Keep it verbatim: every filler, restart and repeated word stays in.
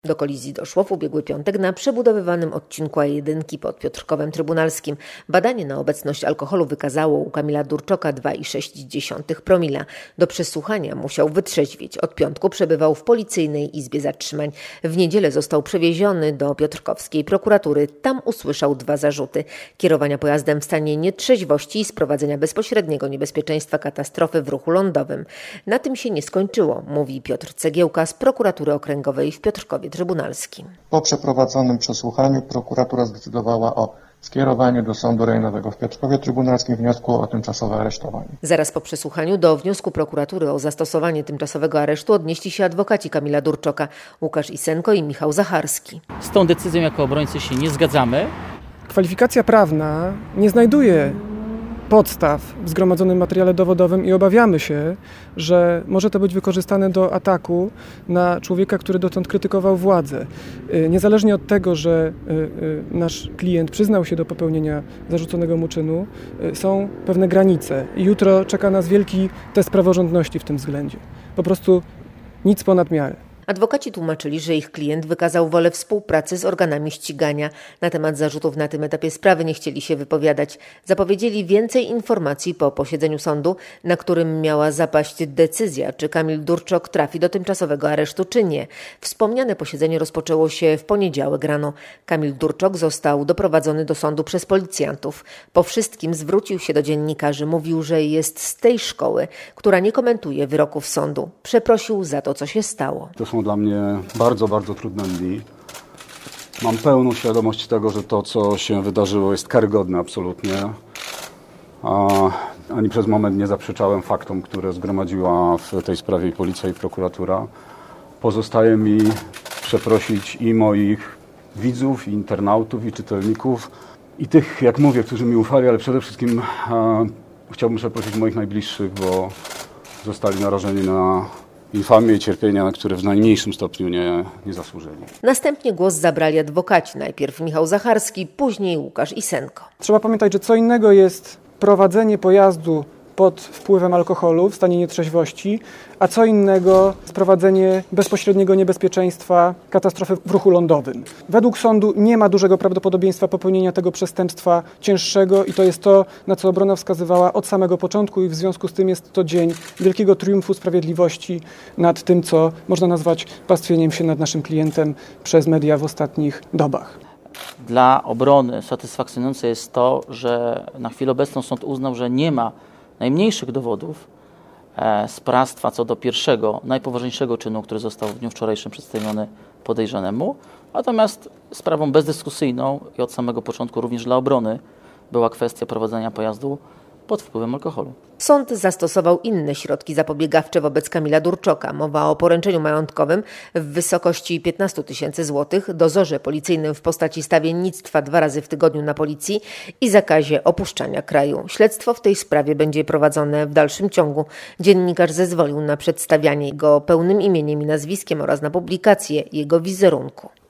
Do kolizji doszło w ubiegły piątek na przebudowywanym odcinku A jeden pod Piotrkowem Trybunalskim. Badanie na obecność alkoholu wykazało u Kamila Durczoka dwa i sześć promila. Do przesłuchania musiał wytrzeźwieć. Od piątku przebywał w policyjnej izbie zatrzymań. W niedzielę został przewieziony do piotrkowskiej prokuratury. Tam usłyszał dwa zarzuty: kierowania pojazdem w stanie nietrzeźwości i sprowadzenia bezpośredniego niebezpieczeństwa katastrofy w ruchu lądowym. Na tym się nie skończyło, mówi Piotr Cegiełka z prokuratury okręgowej w Piotrkowie Trybunalskim. Po przeprowadzonym przesłuchaniu prokuratura zdecydowała o skierowaniu do Sądu Rejonowego w Piotrkowie Trybunalskim wniosku o tymczasowe aresztowanie. Zaraz po przesłuchaniu do wniosku prokuratury o zastosowanie tymczasowego aresztu odnieśli się adwokaci Kamila Durczoka, Łukasz Isenko i Michał Zacharski. Z tą decyzją jako obrońcy się nie zgadzamy. Kwalifikacja prawna nie znajduje podstaw w zgromadzonym materiale dowodowym i obawiamy się, że może to być wykorzystane do ataku na człowieka, który dotąd krytykował władzę. Niezależnie od tego, że nasz klient przyznał się do popełnienia zarzuconego mu czynu, są pewne granice. Jutro czeka nas wielki test praworządności w tym względzie. Po prostu nic ponad miarę. Adwokaci tłumaczyli, że ich klient wykazał wolę współpracy z organami ścigania. Na temat zarzutów na tym etapie sprawy nie chcieli się wypowiadać. Zapowiedzieli więcej informacji po posiedzeniu sądu, na którym miała zapaść decyzja, czy Kamil Durczok trafi do tymczasowego aresztu, czy nie. Wspomniane posiedzenie rozpoczęło się w poniedziałek rano. Kamil Durczok został doprowadzony do sądu przez policjantów. Po wszystkim zwrócił się do dziennikarzy. Mówił, że jest z tej szkoły, która nie komentuje wyroków sądu. Przeprosił za to, co się stało. To są dla mnie bardzo, bardzo trudne dni. Mam pełną świadomość tego, że to, co się wydarzyło, jest karygodne absolutnie. A ani przez moment nie zaprzeczałem faktom, które zgromadziła w tej sprawie i policja, i prokuratura. Pozostaje mi przeprosić i moich widzów, i internautów, i czytelników, i tych, jak mówię, którzy mi ufali, ale przede wszystkim a, chciałbym przeprosić moich najbliższych, bo zostali narażeni na infamię i cierpienia, na które w najmniejszym stopniu nie, nie zasłużyli. Następnie głos zabrali adwokaci. Najpierw Michał Zacharski, później Łukasz Isenko. Trzeba pamiętać, że co innego jest prowadzenie pojazdu pod wpływem alkoholu w stanie nietrzeźwości, a co innego sprowadzenie bezpośredniego niebezpieczeństwa katastrofy w ruchu lądowym. Według sądu nie ma dużego prawdopodobieństwa popełnienia tego przestępstwa cięższego i to jest to, na co obrona wskazywała od samego początku i w związku z tym jest to dzień wielkiego triumfu sprawiedliwości nad tym, co można nazwać pastwieniem się nad naszym klientem przez media w ostatnich dobach. Dla obrony satysfakcjonujące jest to, że na chwilę obecną sąd uznał, że nie ma najmniejszych dowodów e, sprawstwa co do pierwszego, najpoważniejszego czynu, który został w dniu wczorajszym przedstawiony podejrzanemu. Natomiast sprawą bezdyskusyjną i od samego początku również dla obrony była kwestia prowadzenia pojazdu pod wpływem alkoholu. Sąd zastosował inne środki zapobiegawcze wobec Kamila Durczoka. Mowa o poręczeniu majątkowym w wysokości piętnaście tysięcy złotych, dozorze policyjnym w postaci stawiennictwa dwa razy w tygodniu na policji i zakazie opuszczania kraju. Śledztwo w tej sprawie będzie prowadzone w dalszym ciągu. Dziennikarz zezwolił na przedstawianie go pełnym imieniem i nazwiskiem oraz na publikację jego wizerunku.